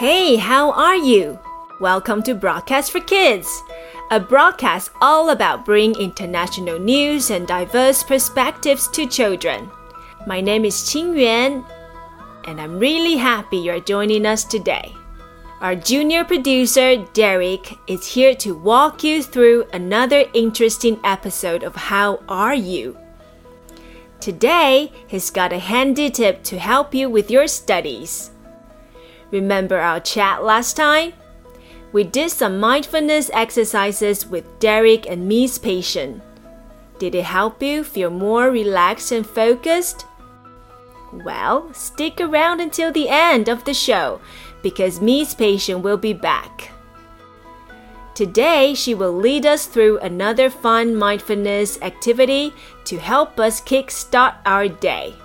Hey, how are you? Welcome to Broadcast for Kids, a broadcast all about bringing international news and diverse perspectives to children. My name is Qingyuan, and I'm really happy you're joining us today. Our junior producer, Derek, is here to walk you through another interesting episode of How Are You? Today, he's got a handy tip to help you with your studies. Remember our chat last time? We did some mindfulness exercises with Derek and Miss Patient. Did it help you feel more relaxed and focused? Well, stick around until the end of the show because Miss Patient will be back. Today, she will lead us through another fun mindfulness activity to help us kickstart our day.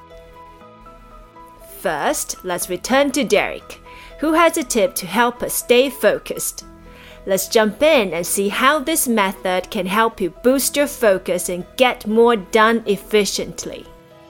First, let's return to Derek, who has a tip to help us stay focused. Let's jump in and see how this method can help you boost your focus and get more done efficiently.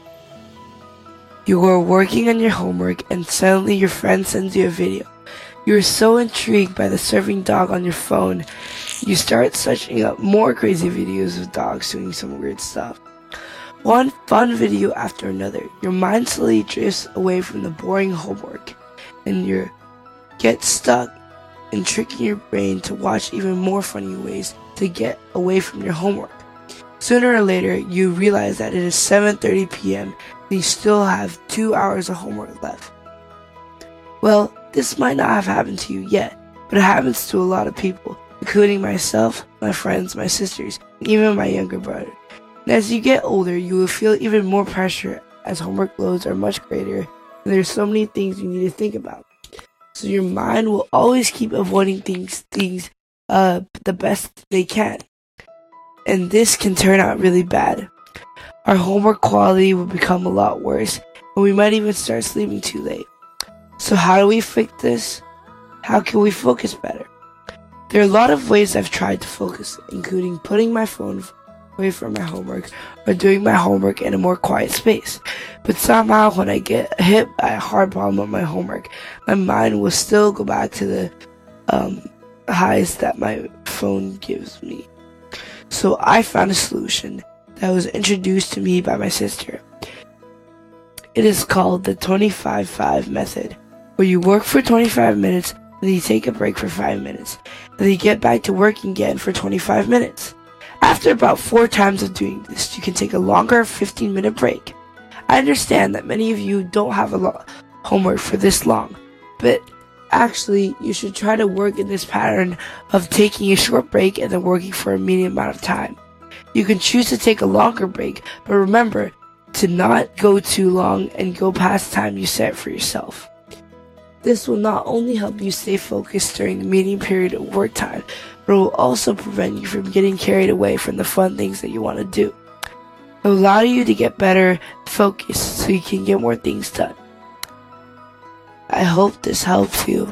You are working on your homework and suddenly your friend sends you a video. You are so intrigued by the surfing dog on your phone, you start searching up more crazy videos of dogs doing some weird stuff. One fun video after another, your mind slowly drifts away from the boring homework, and you get stuck in tricking your brain to watch even more funny ways to get away from your homework. Sooner or later, you realize that it is 7:30 p.m. and you still have 2 hours of homework left. Well, this might not have happened to you yet, but it happens to a lot of people, including myself, my friends, my sisters, and even my younger brother. And as you get older, you will feel even more pressure as homework loads are much greater and there's so many things you need to think about. So your mind will always keep avoiding things the best they can. And this can turn out really bad. Our homework quality will become a lot worse and we might even start sleeping too late. So how do we fix this? How can we focus better? There are a lot of ways I've tried to focus, including putting my phone away from my homework or doing my homework in a more quiet space. But somehow when I get hit by a hard problem on my homework, my mind will still go back to the highs that my phone gives me. So I found a solution that was introduced to me by my sister. It is called the 25-5 method, where you work for 25 minutes, then you take a break for 5 minutes, then you get back to working again for 25 minutes. After about 4 times of doing this, you can take a longer 15-minute break. I understand that many of you don't have homework for this long, but actually, you should try to work in this pattern of taking a short break and then working for a medium amount of time. You can choose to take a longer break, but remember to not go too long and go past the time you set for yourself. This will not only help you stay focused during the meeting period of work time, but it will also prevent you from getting carried away from the fun things that you want to do. It will allow you to get better focused so you can get more things done. I hope this helps you.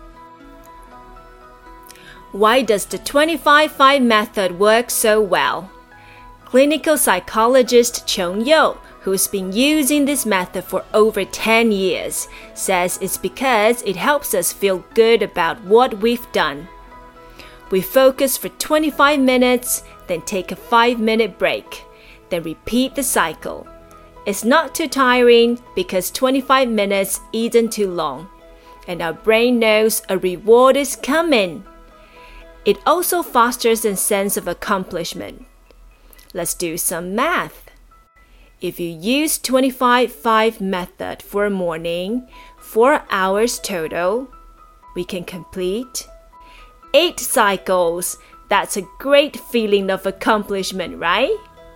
Why does the 25-5 method work so well? Clinical psychologist Cheng You, who's been using this method for over 10 years, says it's because it helps us feel good about what we've done. We focus for 25 minutes, then take a 5-minute break, then repeat the cycle. It's not too tiring because 25 minutes isn't too long, and our brain knows a reward is coming. It also fosters a sense of accomplishment. Let's do some math. If you use 25-5 method for a morning, 4 hours total, we can complete 8 cycles. That's a great feeling of accomplishment, right?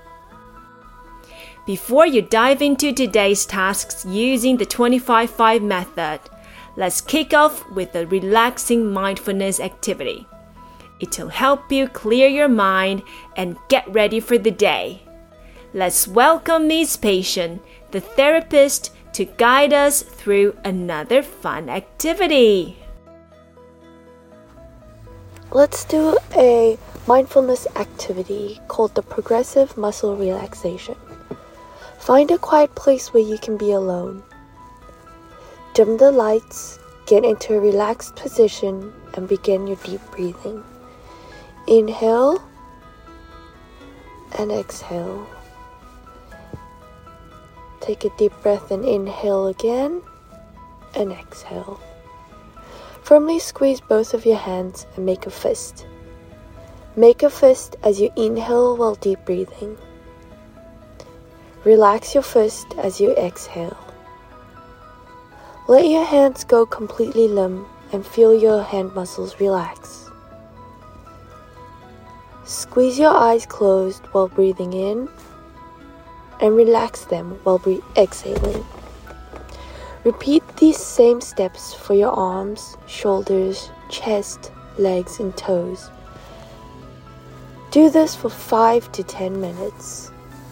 Before you dive into today's tasks using the 25-5 method, let's kick off with a relaxing mindfulness activity. It'll help you clear your mind and get ready for the day. Let's welcome Miss Patient, the therapist, to guide us through another fun activity. Let's do a mindfulness activity called the progressive muscle relaxation. Find a quiet place where you can be alone. Dim the lights, get into a relaxed position and begin your deep breathing. Inhale and exhale. Take a deep breath and inhale again and exhale. Firmly squeeze both of your hands and make a fist. Make a fist as you inhale while deep breathing. Relax your fist as you exhale. Let your hands go completely limp and feel your hand muscles relax. Squeeze your eyes closed while breathing in and relax them while exhaling. Repeat these same steps for your arms, shoulders, chest, legs, and toes. Do this for 5 to 10 minutes.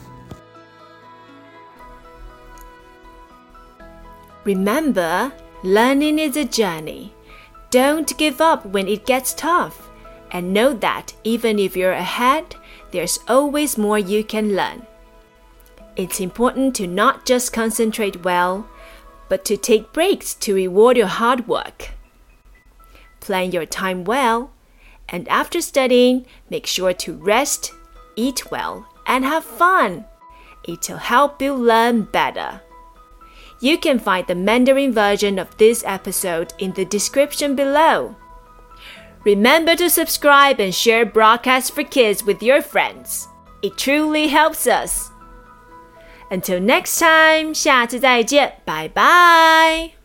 Remember, learning is a journey. Don't give up when it gets tough. And know that even if you're ahead, there's always more you can learn. It's important to not just concentrate well, but to take breaks to reward your hard work. Plan your time well, and after studying, make sure to rest, eat well, and have fun. It'll help you learn better. You can find the Mandarin version of this episode in the description below. Remember to subscribe and share Broadcast for Kids with your friends. It truly helps us. Until next time, 下次再见，拜拜。